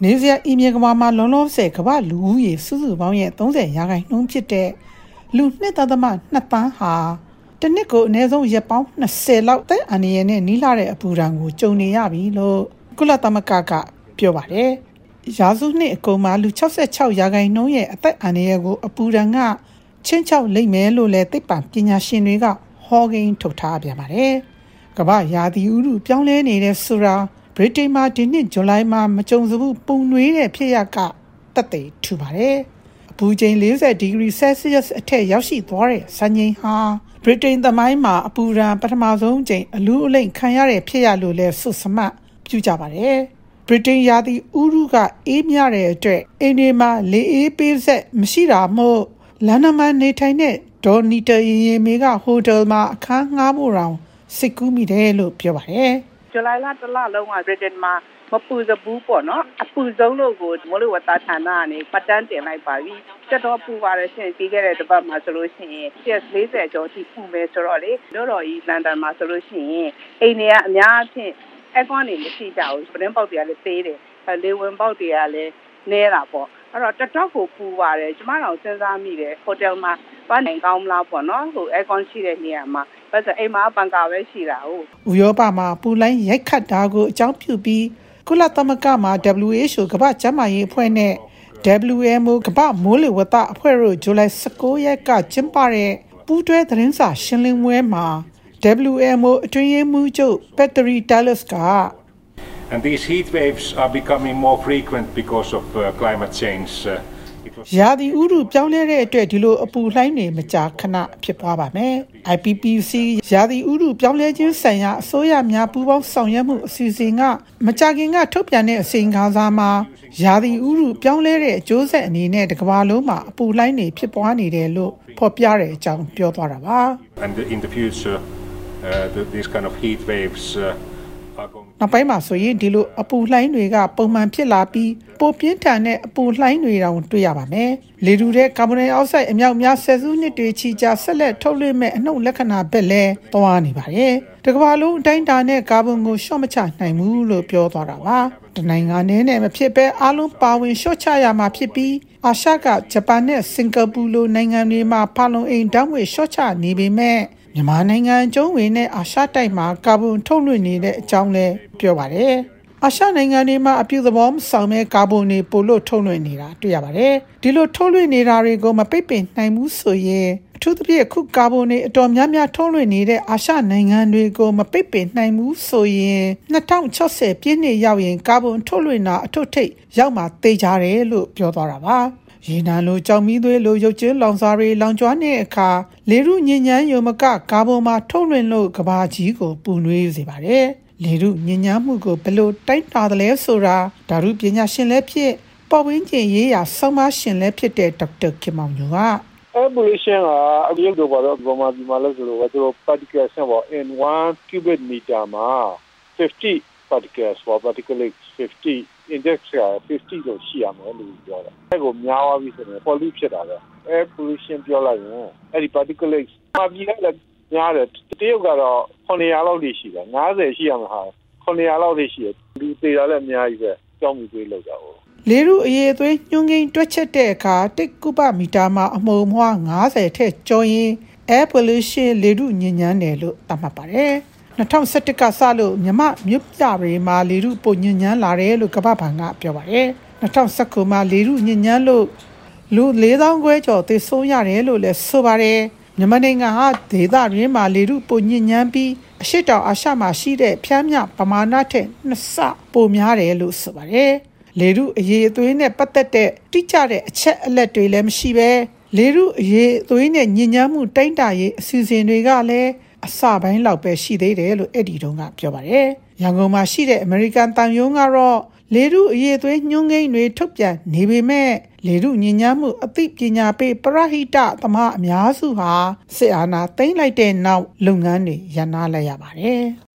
နေစရာအီမြေကဘာမှာလုံးလုံးဆယ်ကဘာလူဦးရေစုစုပေါင်းရဲ့30ရာခိုင်နှုန်းဖြစ်တဲ့လူ2.2 သန်းဟာတနစ်ကိုအနည်းဆုံးရက်ပေါင်း20လောက်သက်အန္တရာယ်နဲ့နီးလာတဲ့အပူဒဏ်ကိုကြုံနေရပြီလို့ကုလသမဂ္ဂကပြောပါတယ်။ရာစုနှစ်အကုန်မှာလူ66ရာခိုင်နှုန်းရဲ့အသက်အန္တရာယ်ကိုအပူဒဏ်ကချင်းချောက်လိမ့်မယ်လို့လည်းသိပ္ပံပညာရှင်တွေကဟောကိန်းထုတ်ထားပြန်ပါတယ်။ကမ္ဘာရာသီဥတုပြောင်းလဲနေတဲ့ဆိုတာဗြိတိန်မှာဒီနှစ်ဇူလိုင်မှာမကြုံစဘူးပုံနွေးတဲ့ဖြစ်ရပ်ကတက်သေးထူပါတယ်။အပူချိန်40ဒီဂရီဆယ်စီယပ်အထက်ရောက်ရှိသွားတဲ့စံချိန်ဟာဗြိတိန်သမိုင်းမှာအပူဒဏ်ပထမဆုံးအကြိမ်အလူးအလိမ့်ခံရတဲ့ဖြစ်ရပ်လို့လည်းဆွတ်စမှတ်ပြုကြပါတယ်။ဗြိတိန်ရာသီဥတုကအေးမြတဲ့အတွက်အိမ်တွေမှာလေအေးပေးဆက်မရှိတာမို့လန်ဒန်မှာနေထိုင်တဲ့ဒေါ်နီတာရင်မေကဟိုတယ်မှာအခန်းငှားဖို့တောင်စိတ်ကူးမိတယ်လို့ပြောပါတယ်။ဇူလိုင်လတစ်လလုံးကဗြိတိန်မှာမပူစဘူးပေါ့နော်အပူဆုံးလို့ကိုမိုးလေဝသဌာနကနေပတ်တန်းတင်လိုက်ပါပြီတက်တော့ပူပါရရှင်ပြီးခဲ့တဲ့တစ်ပတ်မှာဆိုလို့ရှိရင်40ကျော်ထိပူမယ်ဆိုတော့လေတို့တော်ကြီးလန်ဒန်မှာဆိုလို့ရှိရင်အိမ်တွေကအများအဖြစ်အကွမ်းနေမရှိကြဘူးပရင်ပေါက်တွေကလည်းသေးတယ်လေဝင်ပေါက်တွေကလည်းနေတာပေါ့အဲ့တော့တတော့ကိုပူပါတယ်ကျမတို့စဉ်းစားမိတယ်ဟိုတယ်မှာဘာနိုင်ကောင်းမလားပေါ့နော်ဟိုအကွမ်းရှိတဲ့နေရာမှာဘာလို့အိမ်မှာပန်ကာပဲရှိတာဟုတ်ဥရောပမှာပူလိုင်းရိုက်ခတ်တာကိုအကြောင်းပြုပြီးကုလသမဂ္ဂမှာ WHO ကမ္ဘာ့ကျန်းမာရေးအဖွဲ့နဲ့ WMO ကမ္ဘာ့မိုးလေဝသအဖွဲ့တို့ဇူလိုင်19ရက်ကကျင်းပတဲ့ပူးတွဲသတင်းစာရှင်းလင်းပွဲမှာ WMO အတွင်းရေးမှူးချုပ် Petri Talas က And these heat waves are becoming more frequent because of climate change. ရာသီဥတုပြောင်းလဲတဲ့အတွက်ဒီလိုအပူလှိုင်းတွေမကြာခဏဖြစ်ပွားပါမယ်။ IPPC ရာသီဥတုပြောင်းလဲခြင်းဆိုင်ရာအစိုးရများပူးပေါင်းဆောင်ရွက်မှုအစီအစဉ်ကမကြာခင်ကထုတ်ပြန်တဲ့အစီရင်ခံစာမှာရာသီဥတုပြောင်းလဲတဲ့အကျိုးဆက်အနေနဲ့တစ်ကမ္ဘာလုံးမှာအပူလှိုင်းတွေဖြစ်ပွားနေတယ်လို့ဖော်ပြတဲ့အကြောင်းပြောသွားတာပါ။ And in the future, these kind of heat waves နောက်ပိုင်းမှာဆိုရင်ဒီလိုအပူလှိုင်းတွေကပုံမှန်ဖြစ်လာပြီးပိုပြင်းထန်တဲ့အပူလှိုင်းတွေတောင်တွေ့ရပါမယ်။လေထုထဲကာဗွန်ဒိုင်အောက်ဆိုက်အမြောက်များဆယ်စုနှစ်တွေချီကြာဆက်လက်ထုတ်လွှင့်မဲ့အနှုတ်လက္ခဏာဘက်လဲသွားနေပါတယ်။တစ်ကမ္ဘာလုံးအတိုင်းအတာနဲ့ကာဗွန်ကိုလျှော့မချနိုင်ဘူးလို့ပြောသွားတာပါ။တနိုင်ငံနဲ့မဖြစ်ပဲအားလုံးပါဝင်လျှော့ချရမှာဖြစ်ပြီးအာရှကဂျပန်နဲ့စင်ကာပူလိုနိုင်ငံတွေမှာဖာလုံအိမ်ဓာတ်ငွေလျှော့ချနေပေမဲ့မြန်မာနိုင်ငံကျုံးဝင်တဲ့အာရှတိုက်မှာကာဗွန်ထုတ်လွှင့်နေတဲ့အကြောင်းလည်းပြောပါတယ်။အာရှနိုင်ငံတွေမှာအပြုသဘောမဆောင်မဲ့ကာဗွန်တွေပိုလို့ထုတ်လွှင့်နေတာတွေ့ရပါတယ်။ဒီလိုထုတ်လွှင့်နေတာတွေကိုမပိတ်ပင်နိုင်ဘူးဆိုရင်အထူးသဖြင့်အခုကာဗွန်တွေအတော်များများထုတ်လွှင့်နေတဲ့အာရှနိုင်ငံတွေကိုမပိတ်ပင်နိုင်ဘူးဆိုရင်2060ပြည့်နှစ်ရောက်ရင်ကာဗွန်ထုတ်လွှင့်တာအထွတ်ထိပ်ရောက်မှသေချာတယ်လို့ပြောသွားတာပါ။ရေနံလိုကြောင်မီးသွေးလိုရုပ်ချင်းလောင်စာတွေလောင်ကျွမ်းတဲ့အခါလေထုညဉ့်ဉန်းယုံမကကာဗွန်မှာထုတ်လွှင့်လို့ကဘာကြီးကိုပူနွေးစေပါတယ်။လေထုညဉ့်ဉန်းမှုကိုဘယ်လိုတိုင်းတာသလဲဆိုတာဓာတုပညာရှင်လည်းဖြစ်ပေါ်ဝင်းကျင်ရေးရာဆောင်းပါးရှင်လည်းဖြစ်တဲ့ဒေါက်တာခင်မောင်ညိုက Air pollution ကအရင်ကဘာလို့ဒီမှာလို့ဆိုတော့ particles ပေါ့ in 1 cubic meter မှာ50 particles for particulate 50 index က50လို့ရှိရမယ်လို့ပြောတာ။အဲ့ကိုများသွားပြီဆိုရင် pollute ဖြစ်တာပဲ။ air pollution ပြောလိုက်ရင်အဲ့ဒီ particles အပြည့်လည်းများတယ်။တရုတ်ကတော့900လောက်ရှိတယ်။90ရှိရမှာဟာ900လောက်ရှိတယ်။ဒီသေးတာလည်းအများကြီးပဲ။ကြောင်းမှုတွေလောက်တာ哦။လေထုအရေးအသွေးညွှန်းကိန်းတွက်ချက်တဲ့အခါ1ကုဗမီတာမှာအမှုန်မွှား90ထက်ကျော်ရင် air pollution လေထုညဉ့်ဉန်းတယ်လို့သတ်မှတ်ပါတယ်။2011ကစလို့မြမမြို့ပြတွေမှာလေထုပိုညဉ့်ဉန်းလာတယ်လို့ကမ္ဘာ့ဘဏ်ကပြောပါတယ်2019မှာလေထုညဉ့်ဉန်းလို့လူ4000ခွဲကျော်သေဆုံးရတယ်လို့လည်းဆိုပါတယ်မြန်မာနိုင်ငံဟာဒေသတွင်းမှာလေထုပိုညဉ့်ဉန်းပြီးအရှေ့တောင်အာရှမှာရှိတဲ့ဖျမ်းမြပမာဏထက်2ဆပိုများတယ်လို့ဆိုပါတယ်လေထုအရေးအသွေးနဲ့ပတ်သက်တဲ့တိကျတဲ့အချက်အလက်တွေလည်းမရှိပဲလေထုအရေးအသွေးနဲ့ညဉ့်ဉန်းမှုတိုင်းတာရေးအစီအစဉ်တွေကလည်းအစပိုင်းလောက်ပဲရှိသေးတယ်လို့အဲ့ဒီတုန်းကပြောပါတယ်။ရန်ကုန်မှာရှိတဲ့အမေရိကန်တန်ယုံကတော့လေထုအရေးအသွေးညွှန်းကိန်းတွေထုတ်ပြန်နေပေမဲ့လေထုညဉ့်ဉန်းမှုအသိပညာပေးပရဟိတသမားအများစုဟာစစ်အာဏာသိမ်းလိုက်တဲ့နောက်လုပ်ငန်းတွေရပ်နားလိုက်ရပါတယ်။